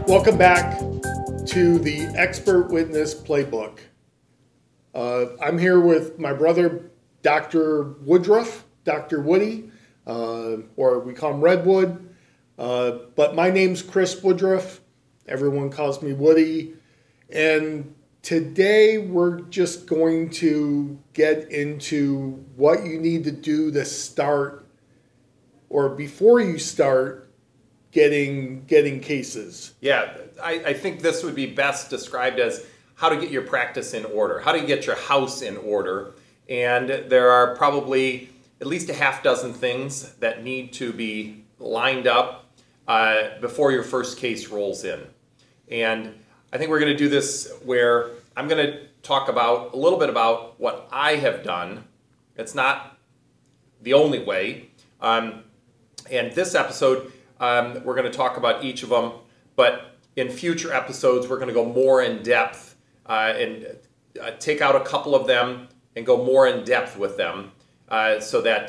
Welcome back to the Expert Witness Playbook. I'm here with my brother, Dr. Woodruff, Dr. Woody, or we call him Redwood. But my name's Chris Woodruff. Everyone calls me Woody. And today we're just going to get into what you need to do to start, or before you start, getting cases. Yeah, I think this would be best described as how to get your practice in order, how to get your house in order. And there are probably at least a half dozen things that need to be lined up before your first case rolls in. And I think we're going to do this where I'm going to talk about a little bit about what I have done. It's not the only way. And this episode, we're going to talk about each of them, but in future episodes, we're going to go more in depth and take out a couple of them and go more in depth with them so that,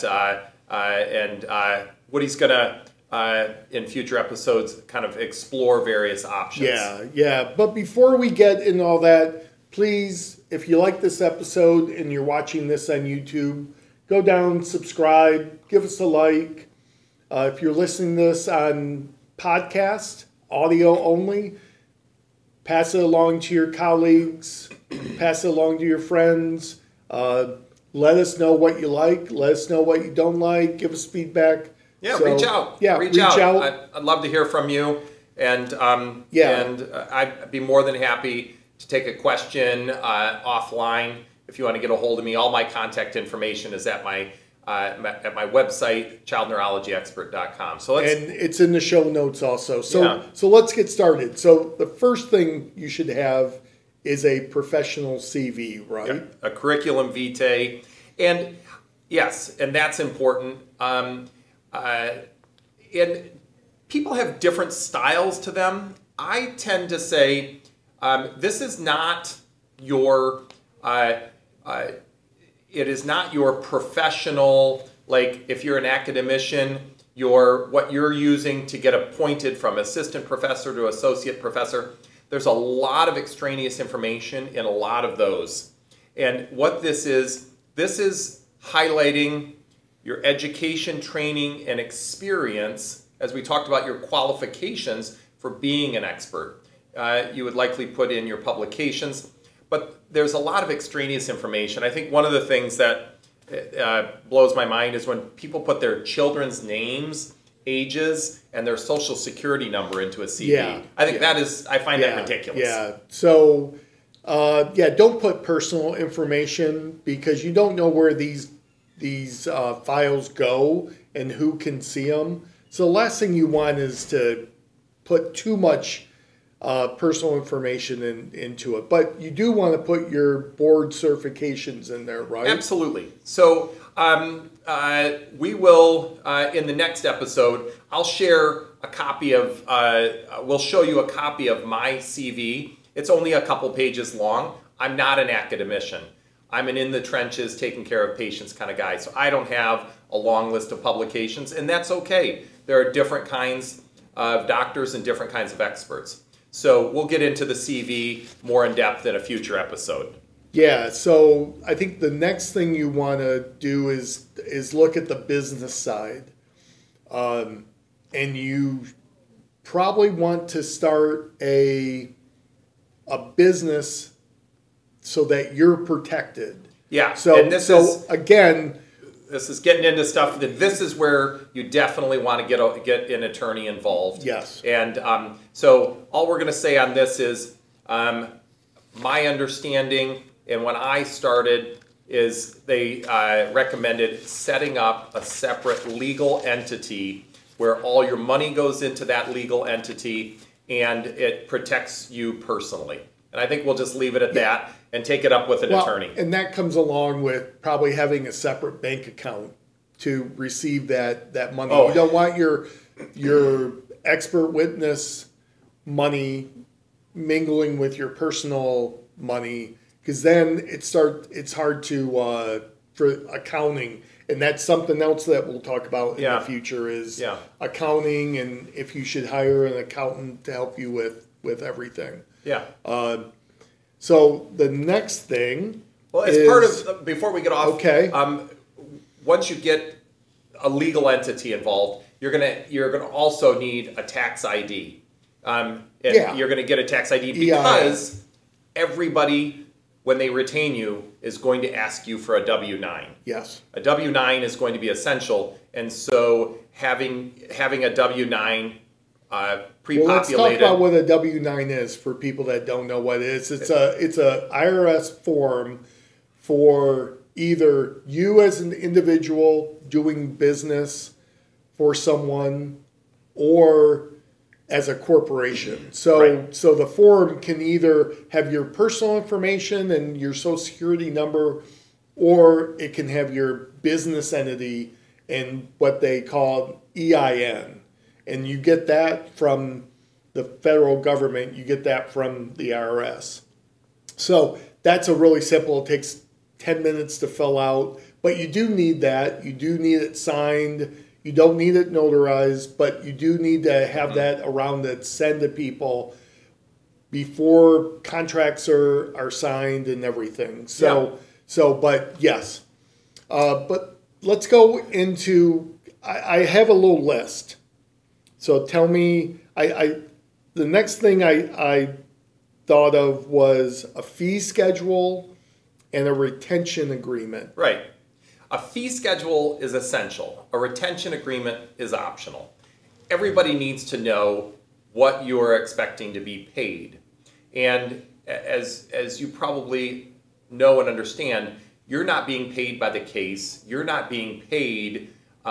Woody's going to, in future episodes, kind of explore various options. Yeah. But before we get into all that, please, if you like this episode and you're watching this on YouTube, go down, subscribe, give us a like. If you're listening to this on podcast, audio only, pass it along to your colleagues, pass it along to your friends. Let us know what you like. Let us know what you don't like. Give us feedback. Yeah, reach out. Yeah, reach out. I'd love to hear from you. And I'd be more than happy to take a question offline if you want to get a hold of me. All my contact information is at my website, childneurologyexpert.com. And it's in the show notes also. So let's get started. So the first thing you should have is a professional CV, right? Yeah, a curriculum vitae. And yes, and that's important. And people have different styles to them. I tend to say this is not your... it is not your professional, like if you're an academician, what you're using to get appointed from assistant professor to associate professor. There's a lot of extraneous information in a lot of those. And what this is highlighting your education, training, and experience, as we talked about your qualifications for being an expert. You would likely put in your publications. But there's a lot of extraneous information. I think one of the things that blows my mind is when people put their children's names, ages, and their social security number into a CV. Yeah, I think I find that ridiculous. Yeah. So, don't put personal information because you don't know where these files go and who can see them. So the last thing you want is to put too much personal information into it. But you do want to put your board certifications in there, right? Absolutely. So we will, in the next episode, I'll share a copy of, we'll show you a copy of my CV. It's only a couple pages long. I'm not an academician. I'm an in the trenches, taking care of patients kind of guy. So I don't have a long list of publications, and that's okay. There are different kinds of doctors and different kinds of experts. So we'll get into the CV more in depth in a future episode. Yeah, so I think the next thing you want to do is look at the business side. And you probably want to start a business so that you're protected. Yeah, So and this is getting into stuff that this is where you definitely want to get an attorney involved. Yes. And so all we're going to say on this is my understanding, and when I started, is they recommended setting up a separate legal entity where all your money goes into that legal entity and it protects you personally. And I think we'll just leave it at that and take it up with an attorney. And that comes along with probably having a separate bank account to receive that money. Oh. You don't want your expert witness money mingling with your personal money, because then it's hard to for accounting. And that's something else that we'll talk about in Yeah. the future is Yeah. accounting, and if you should hire an accountant to help you with everything. Yeah. So the next thing Well, as is, part of, before we get off, Okay. Once you get a legal entity involved, you're gonna also need a tax ID. And Yeah. you're gonna get a tax ID because everybody, when they retain you, is going to ask you for a W-9. yes. A W-9 is going to be essential, and so having a W-9 Well, let's talk pre-populated. about what a W-9 is for people that don't know what it is. It's a IRS form for either you as an individual doing business for someone or as a corporation. So Right. so the form can either have your personal information and your social security number, or it can have your business entity and what they call EIN. And you get that from the federal government, you get that from the IRS. So that's a really simple, it takes 10 minutes to fill out, but you do need that. You do need it signed. You don't need it notarized, but you do need to have that around to send to people before contracts are signed and everything. But yes. But let's go into, I have a little list. So tell me, the next thing I thought of was a fee schedule and a retention agreement. Right. A fee schedule is essential. A retention agreement is optional. Everybody needs to know what you're expecting to be paid. And as you probably know and understand, you're not being paid by the case. You're not being paid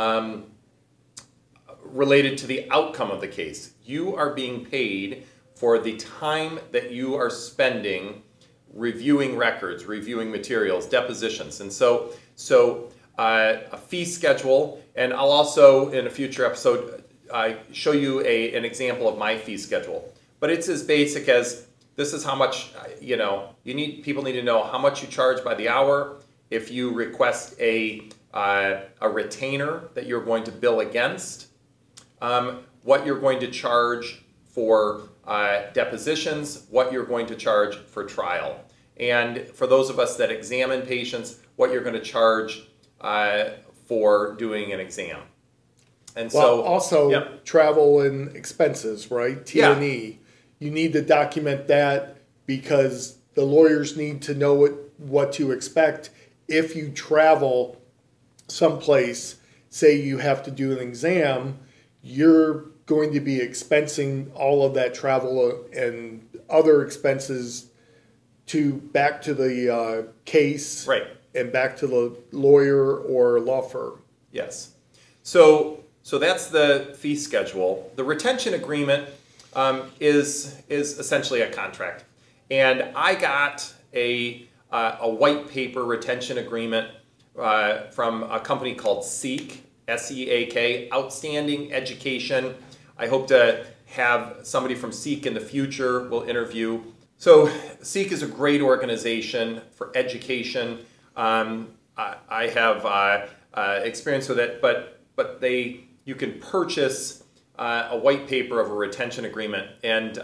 related to the outcome of the case. You are being paid for the time that you are spending reviewing records, reviewing materials, depositions. And so a fee schedule, and I'll also in a future episode show you an example of my fee schedule. But it's as basic as this is how much people need to know how much you charge by the hour. If you request a retainer that you're going to bill against, what you're going to charge for depositions, what you're going to charge for trial. And for those of us that examine patients, what you're going to charge for doing an exam. And Well, so also yep. travel and expenses, right? T&E. You need to document that because the lawyers need to know what to expect if you travel someplace. Say you have to do an exam, you're going to be expensing all of that travel and other expenses back to the case, Right. and back to the lawyer or law firm. Yes. So that's the fee schedule. The retention agreement is essentially a contract, and I got a white paper retention agreement from a company called Seek, SEAK, Outstanding Education. I hope to have somebody from Seek in the future we'll interview. So Seek is a great organization for education. I have experience with it, but you can purchase a white paper of a retention agreement, and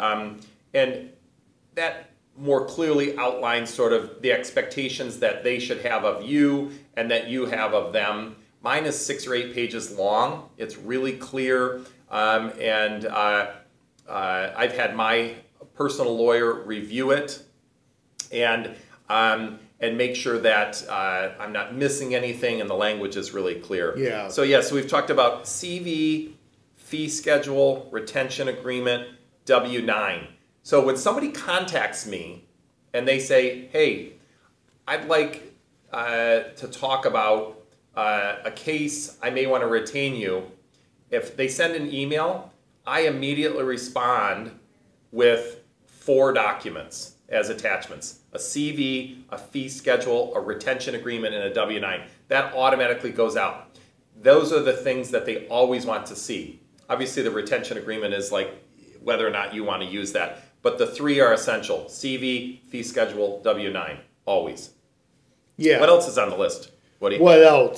that more clearly outlines sort of the expectations that they should have of you and that you have of them. Mine is 6 or 8 pages long. It's really clear, and I've had my personal lawyer review it and make sure that I'm not missing anything and the language is really clear. Yeah. So we've talked about CV, fee schedule, retention agreement, W-9. So when somebody contacts me and they say, hey, I'd like to talk about a case, I may want to retain you. If they send an email, I immediately respond with 4 documents as attachments: a CV, a fee schedule, a retention agreement, and a W-9. That automatically goes out. Those are the things that they always want to see. Obviously, the retention agreement is like whether or not you want to use that. But the 3 are essential: CV, fee schedule, W-9, always. Yeah. What else is on the list? Woody? What else?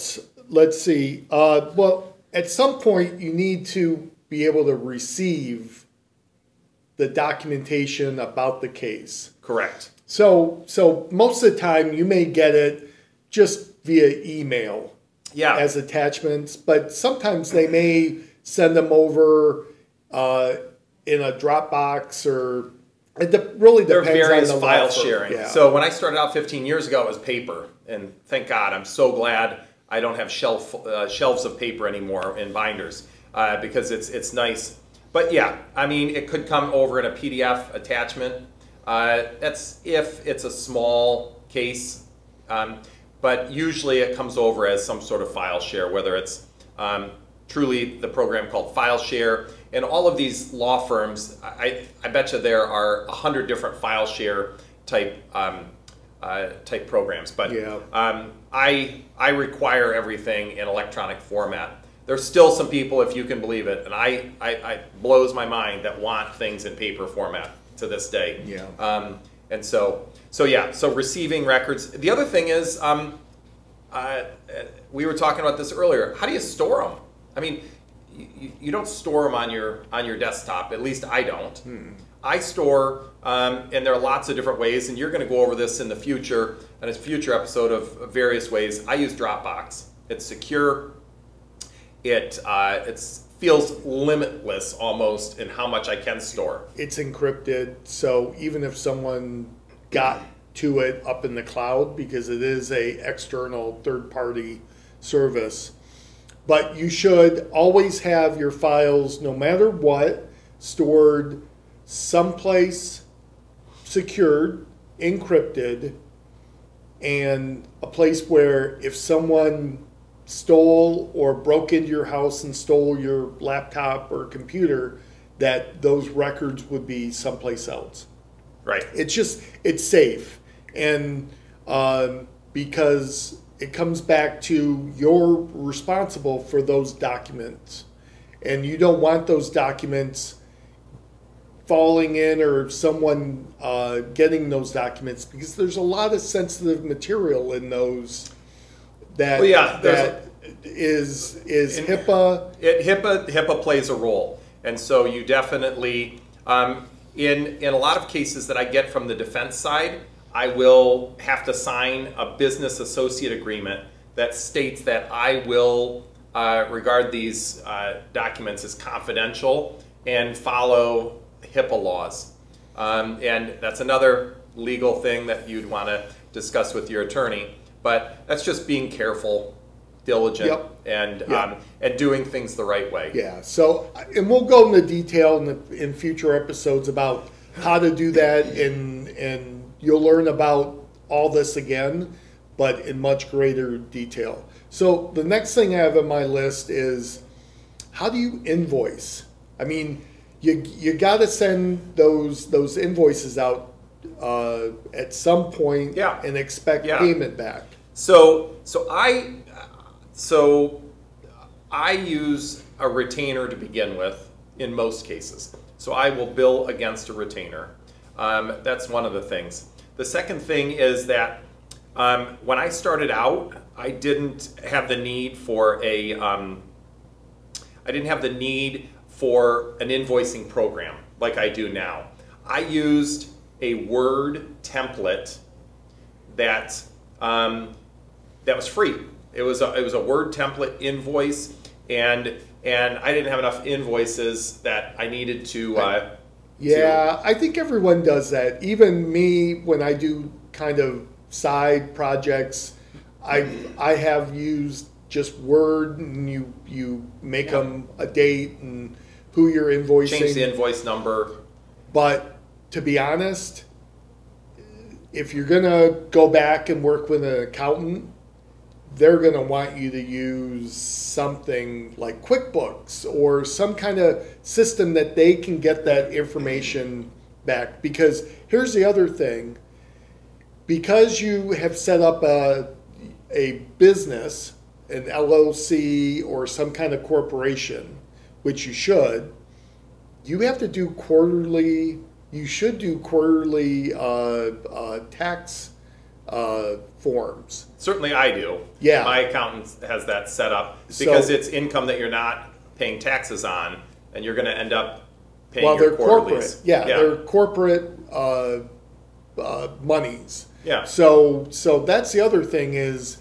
let's see. Well, at some point, you need to be able to receive the documentation about the case. Correct. So most of the time, you may get it just via email as attachments, but sometimes they may send them over in a Dropbox, or it really depends on various the file law firm. sharing. Yeah. So when I started out 15 years ago, it was paper, and thank God, I'm so glad I don't have shelves of paper anymore in binders, because it's nice. But yeah, I mean, it could come over in a PDF attachment. That's if it's a small case, but usually it comes over as some sort of file share, whether it's truly the program called FileShare. And all of these law firms, I bet you there are 100 different file share type programs. But I require everything in electronic format. There's still some people, if you can believe it, and I blows my mind, that want things in paper format to this day. Yeah. And so receiving records. The other thing is, we were talking about this earlier. How do you store them? I mean, you don't store them on your desktop. At least I don't. I store, and there are lots of different ways, and you're going to go over this in the future, in a future episode of various ways. I use Dropbox. It's secure. It feels limitless almost in how much I can store. It's encrypted, so even if someone got to it up in the cloud, because it is a external third-party service, but you should always have your files, no matter what, stored someplace secured, encrypted, and a place where if someone stole or broke into your house and stole your laptop or computer, that those records would be someplace else. Right. It's safe. And because it comes back to you're responsible for those documents, and you don't want those documents falling in, or someone getting those documents, because there's a lot of sensitive material in those that is HIPAA. HIPAA plays a role, and so you definitely in a lot of cases that I get from the defense side, I will have to sign a business associate agreement that states that I will regard these documents as confidential and follow HIPAA laws. And that's another legal thing that you'd want to discuss with your attorney. But that's just being careful, diligent, and doing things the right way. Yeah. So, and we'll go into detail in future episodes about how to do that, and you'll learn about all this again, but in much greater detail. So the next thing I have on my list is, how do you invoice? I mean, you got to send those invoices out at some point and expect payment back. So I use a retainer to begin with in most cases. So I will bill against a retainer. That's one of the things. The second thing is that when I started out, I didn't have the need for an invoicing program like I do now. I used a Word template that was free. It was a Word template invoice, and I didn't have enough invoices that I needed to. I think everyone does that. Even me, when I do kind of side projects, I have used just Word, and you make them a date and who you're invoicing. Change the invoice number. But to be honest, if you're going to go back and work with an accountant, they're going to want you to use something like QuickBooks or some kind of system that they can get that information back. Because here's the other thing. Because you have set up a business, an LLC or some kind of corporation, which you should, you have to do quarterly, you should do quarterly tax forms. Certainly I do. Yeah. My accountant has that set up because it's income that you're not paying taxes on, and you're going to end up paying your they're quarterlies. corporate. Yeah, they're corporate monies. Yeah. So that's the other thing is,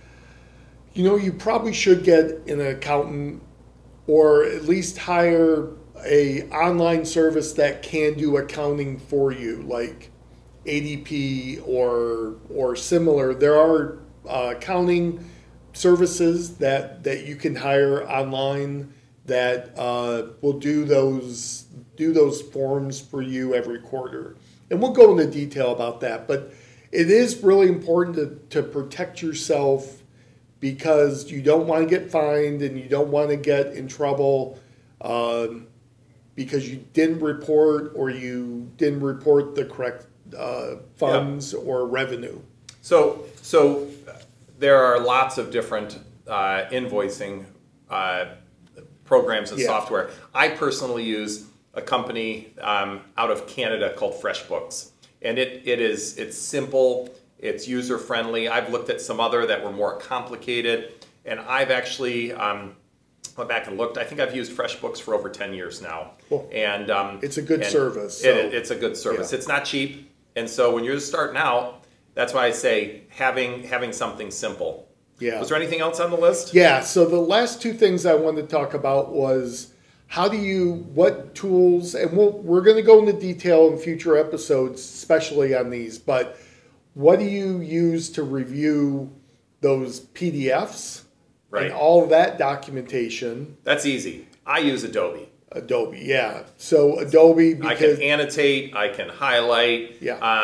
you probably should get an accountant or at least hire a online service that can do accounting for you, like ADP or similar. There are accounting services that you can hire online that will do those forms for you every quarter. And we'll go into detail about that. But it is really important to protect yourself because you don't want to get fined and you don't want to get in trouble because you didn't report or you didn't report the correct funds or revenue. So there are lots of different invoicing programs and software. I personally use a company out of Canada called FreshBooks, and it's simple, it's user friendly. I've looked at some other that were more complicated, and I've actually went back and looked. I think I've used FreshBooks for over 10 years now, cool. And it's a good service. It's a good service. Yeah. It's not cheap, and so when you're starting out, that's why I say having something simple. Yeah. Was there anything else on the list? Yeah. So the last two things I wanted to talk about was what tools, and we're going to go into detail in future episodes, especially on these, but what do you use to review those PDFs and all of that documentation? That's easy. I use Adobe. Adobe, yeah. So Adobe, because I can annotate, I can highlight,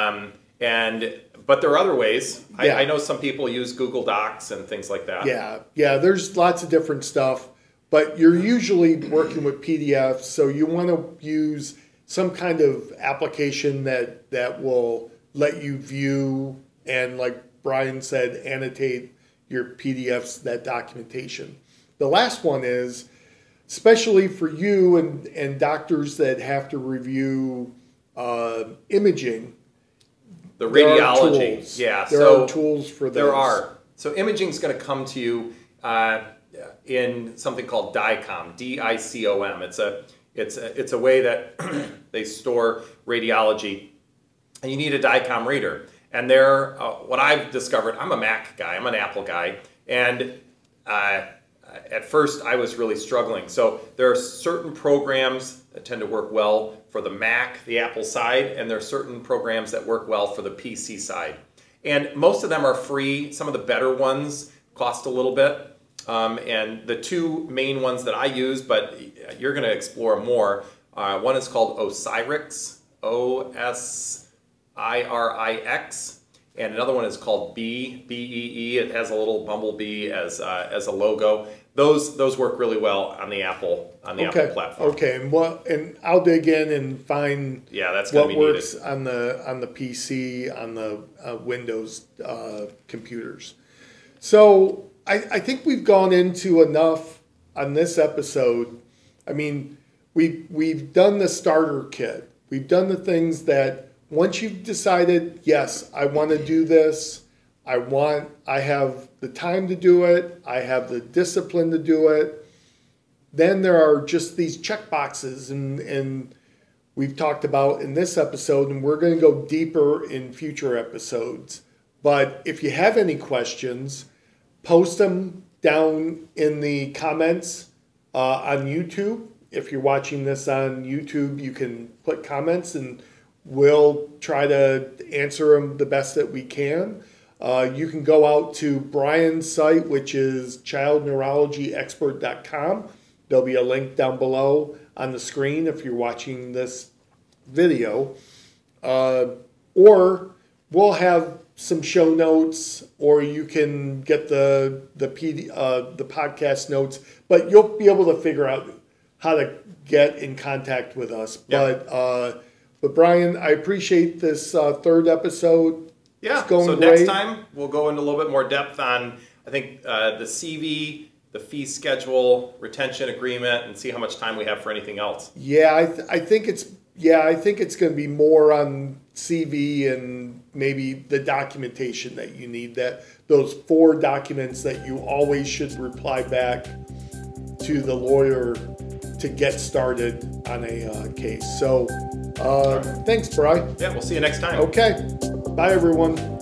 but there are other ways. Yeah. I know some people use Google Docs and things like that. Yeah. There's lots of different stuff, but you're usually working with PDFs, so you want to use some kind of application that will let you view and, like Brian said, annotate your PDFs, that documentation. The last one is, especially for you and doctors that have to review imaging, the radiology. There are tools for those. There are. So imaging is going to come to you in something called DICOM, DICOM. It's a way that they store radiology, and you need a DICOM reader. And what I've discovered, I'm a Mac guy, I'm an Apple guy, and at first I was really struggling. So there are certain programs that tend to work well for the Mac, the Apple side, and there are certain programs that work well for the PC side. And most of them are free. Some of the better ones cost a little bit. And the two main ones that I use, but you're going to explore more, one is called Osirix, OSIRIX, and another one is called BEE. It has a little bumblebee as a logo. Those work really well on the Apple platform. Okay, and I'll dig in and find that's what be works needed. on the PC, on the Windows computers. So I think we've gone into enough on this episode. I mean, we've done the starter kit. We've done the things that once you've decided, yes, I want to do this, I have the time to do it, I have the discipline to do it, then there are just these check boxes and we've talked about in this episode, and we're going to go deeper in future episodes. But if you have any questions, post them down in the comments on YouTube. If you're watching this on YouTube, you can put comments and we'll try to answer them the best that we can. You can go out to Brian's site, which is childneurologyexpert.com. There'll be a link down below on the screen if you're watching this video. Or we'll have some show notes, or you can get the podcast notes, but you'll be able to figure out how to get in contact with us. Yeah. But Brian, I appreciate this third episode. Yeah, it's going so great. Next time we'll go into a little bit more depth on, I think, the CV, the fee schedule, retention agreement, and see how much time we have for anything else. Yeah, I think it's, Yeah, I think it's going to be more on CV and maybe the documentation that you need, that those 4 documents that you always should reply back to the lawyer to get started on a case. So thanks, Bri. Yeah, we'll see you next time. Okay. Bye, everyone.